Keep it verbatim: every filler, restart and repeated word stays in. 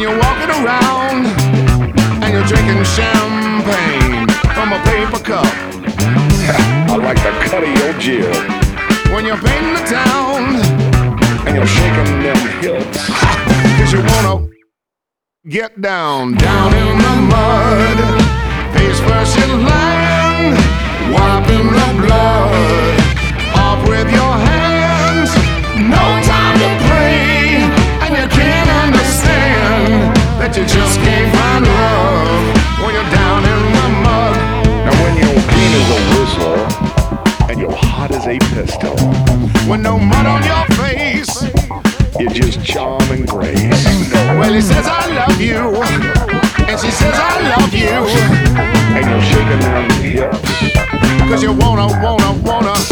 when you're walking around and you're drinking champagne from a paper cup. I like the cut of your jib. When you're painting the town and you're shaking them hips. Cause you wanna get down, down in the mud. Face first in line, wiping the blood off with your hands. No time to pray, and you can't understand that you just can't find love when you're down in the mud. Now when you're clean as a whistle and you're hot as a pistol, with no mud on your face, you're just charm and grace. Well, he says I love you, and she says I love you, and you're shaking them hips, cause you wanna, wanna, wanna